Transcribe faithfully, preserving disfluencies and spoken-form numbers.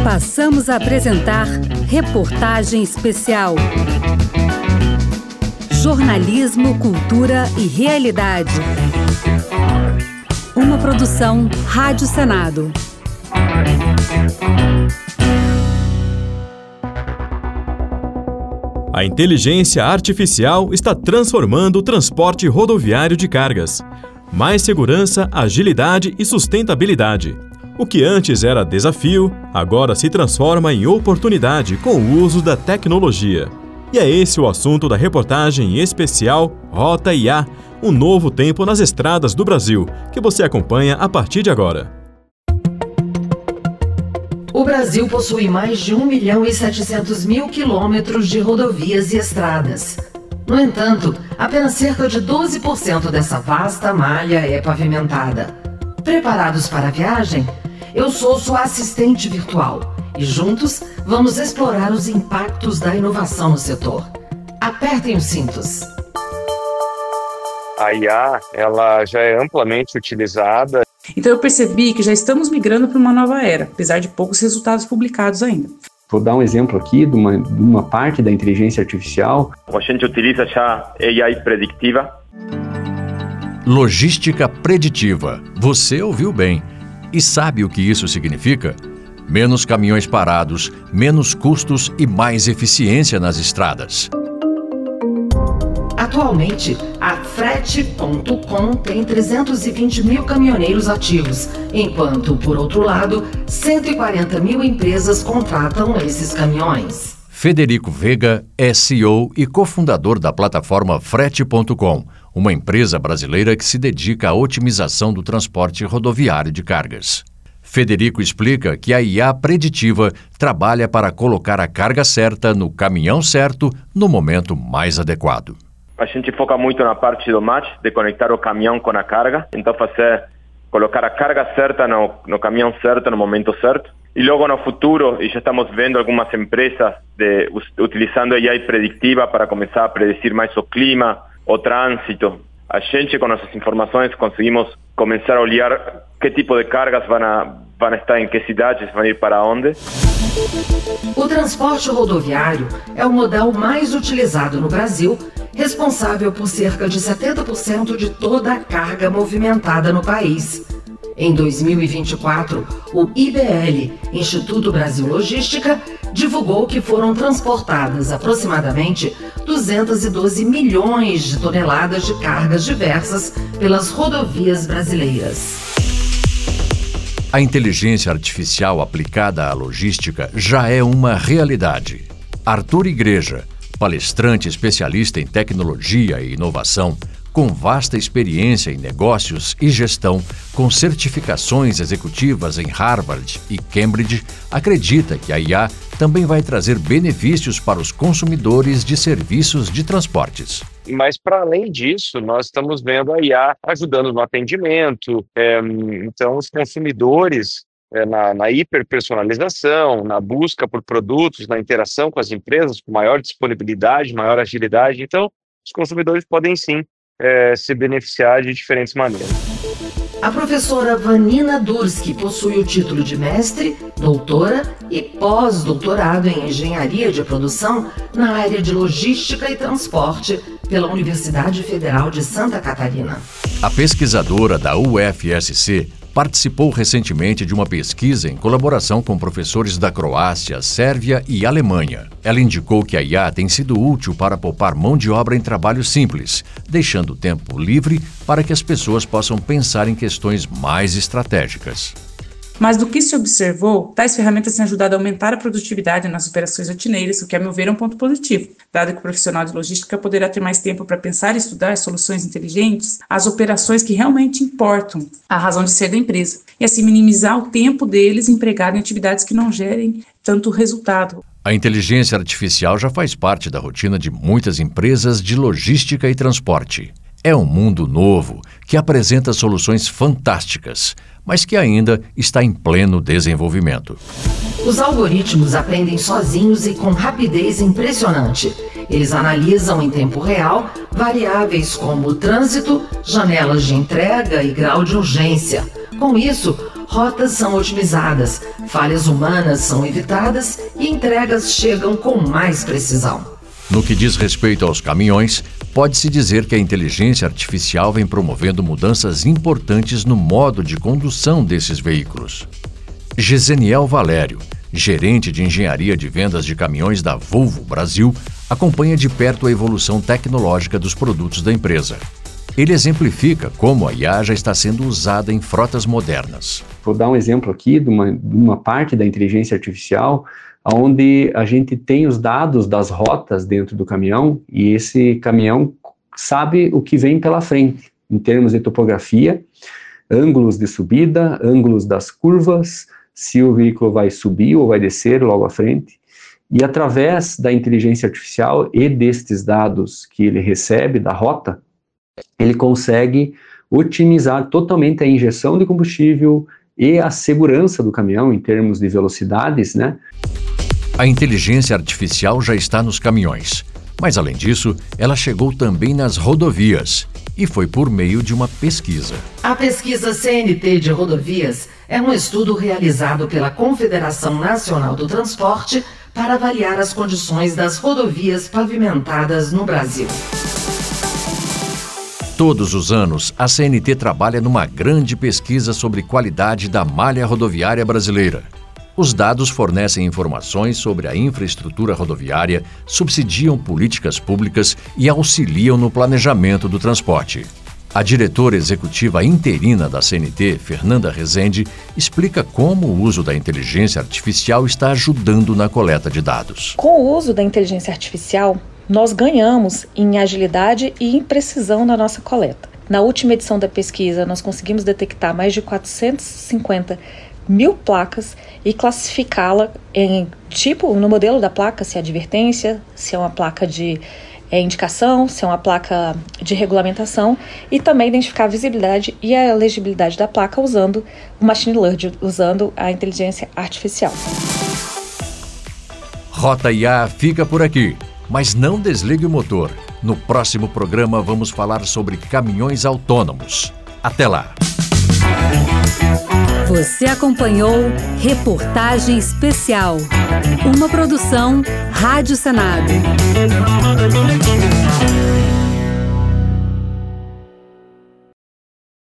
Passamos a apresentar Reportagem Especial. Jornalismo, cultura e realidade. Uma produção Rádio Senado. A inteligência artificial está transformando o transporte rodoviário de cargas. Mais segurança, agilidade e sustentabilidade. O que antes era desafio, agora se transforma em oportunidade com o uso da tecnologia. E é esse o assunto da reportagem especial Rota I A, um novo tempo nas estradas do Brasil, que você acompanha a partir de agora. O Brasil possui mais de um milhão e setecentos mil quilômetros de rodovias e estradas. No entanto, apenas cerca de doze por cento dessa vasta malha é pavimentada. Preparados para a viagem? Eu sou sua assistente virtual e juntos vamos explorar os impactos da inovação no setor. Apertem os cintos. A I A, ela já é amplamente utilizada. Então eu percebi que já estamos migrando para uma nova era, apesar de poucos resultados publicados ainda. Vou dar um exemplo aqui de uma, de uma parte da inteligência artificial. A gente utiliza já A I preditiva. Logística preditiva. Você ouviu bem. E sabe o que isso significa? Menos caminhões parados, menos custos e mais eficiência nas estradas. Atualmente, a Frete ponto com tem trezentos e vinte mil caminhoneiros ativos, enquanto, por outro lado, cento e quarenta mil empresas contratam esses caminhões. Federico Vega é C E O e cofundador da plataforma Frete ponto com, uma empresa brasileira que se dedica à otimização do transporte rodoviário de cargas. Federico explica que a I A preditiva trabalha para colocar a carga certa no caminhão certo no momento mais adequado. A gente foca muito na parte do match, de conectar o caminhão com a carga. Então fazer, colocar a carga certa no, no caminhão certo, no momento certo. E logo no futuro, e já estamos vendo algumas empresas de, utilizando a I A preditiva para começar a predecir mais o clima, o trânsito. A gente, com nossas informações, conseguimos começar a olhar que tipo de cargas vão, a, vão estar em que cidades, vão ir para onde. O transporte rodoviário é o modal mais utilizado no Brasil, responsável por cerca de setenta por cento de toda a carga movimentada no país. Em dois mil e vinte e quatro, o I B L, Instituto Brasil Logística, divulgou que foram transportadas aproximadamente duzentos e doze milhões de toneladas de cargas diversas pelas rodovias brasileiras. A inteligência artificial aplicada à logística já é uma realidade. Arthur Igreja, palestrante especialista em tecnologia e inovação, com vasta experiência em negócios e gestão, com certificações executivas em Harvard e Cambridge, acredita que a I A também vai trazer benefícios para os consumidores de serviços de transportes. Mas, para além disso, nós estamos vendo a I A ajudando no atendimento. É, então, os consumidores, é, na, na hiperpersonalização, na busca por produtos, na interação com as empresas, com maior disponibilidade, maior agilidade. Então, os consumidores podem, sim, é, se beneficiar de diferentes maneiras. A professora Vanina Durski possui o título de mestre, doutora e pós-doutorado em engenharia de produção na área de logística e transporte pela Universidade Federal de Santa Catarina. A pesquisadora da U F S C participou recentemente de uma pesquisa em colaboração com professores da Croácia, Sérvia e Alemanha. Ela indicou que a I A tem sido útil para poupar mão de obra em trabalhos simples, deixando o tempo livre para que as pessoas possam pensar em questões mais estratégicas. Mas do que se observou, tais ferramentas têm ajudado a aumentar a produtividade nas operações rotineiras, o que, a meu ver, é um ponto positivo, dado que o profissional de logística poderá ter mais tempo para pensar e estudar soluções inteligentes, as operações que realmente importam, a razão de ser da empresa, e assim minimizar o tempo deles empregado em atividades que não gerem tanto resultado. A inteligência artificial já faz parte da rotina de muitas empresas de logística e transporte. É um mundo novo que apresenta soluções fantásticas, mas que ainda está em pleno desenvolvimento. Os algoritmos aprendem sozinhos e com rapidez impressionante. Eles analisam em tempo real variáveis como trânsito, janelas de entrega e grau de urgência. Com isso, rotas são otimizadas, falhas humanas são evitadas e entregas chegam com mais precisão. No que diz respeito aos caminhões, pode-se dizer que a inteligência artificial vem promovendo mudanças importantes no modo de condução desses veículos. Geseniel Valério, gerente de engenharia de vendas de caminhões da Volvo Brasil, acompanha de perto a evolução tecnológica dos produtos da empresa. Ele exemplifica como a I A já está sendo usada em frotas modernas. Vou dar um exemplo aqui de uma, de uma parte da inteligência artificial onde a gente tem os dados das rotas dentro do caminhão e esse caminhão sabe o que vem pela frente, em termos de topografia, ângulos de subida, ângulos das curvas, se o veículo vai subir ou vai descer logo à frente. E através da inteligência artificial e destes dados que ele recebe da rota, ele consegue otimizar totalmente a injeção de combustível e a segurança do caminhão em termos de velocidades, né? A inteligência artificial já está nos caminhões, mas além disso, ela chegou também nas rodovias e foi por meio de uma pesquisa. A pesquisa C N T de Rodovias é um estudo realizado pela Confederação Nacional do Transporte para avaliar as condições das rodovias pavimentadas no Brasil. Todos os anos, a C N T trabalha numa grande pesquisa sobre qualidade da malha rodoviária brasileira. Os dados fornecem informações sobre a infraestrutura rodoviária, subsidiam políticas públicas e auxiliam no planejamento do transporte. A diretora executiva interina da C N T, Fernanda Rezende, explica como o uso da inteligência artificial está ajudando na coleta de dados. Com o uso da inteligência artificial, nós ganhamos em agilidade e em precisão na nossa coleta. Na última edição da pesquisa, nós conseguimos detectar mais de quatrocentas e cinquenta mil placas e classificá-la em tipo, no modelo da placa, se é advertência, se é uma placa de é, indicação, se é uma placa de regulamentação e também identificar a visibilidade e a legibilidade da placa usando o machine learning, usando a inteligência artificial. Rota I A fica por aqui, mas não desligue o motor. No próximo programa vamos falar sobre caminhões autônomos. Até lá! Você acompanhou Reportagem Especial, uma produção Rádio Senado.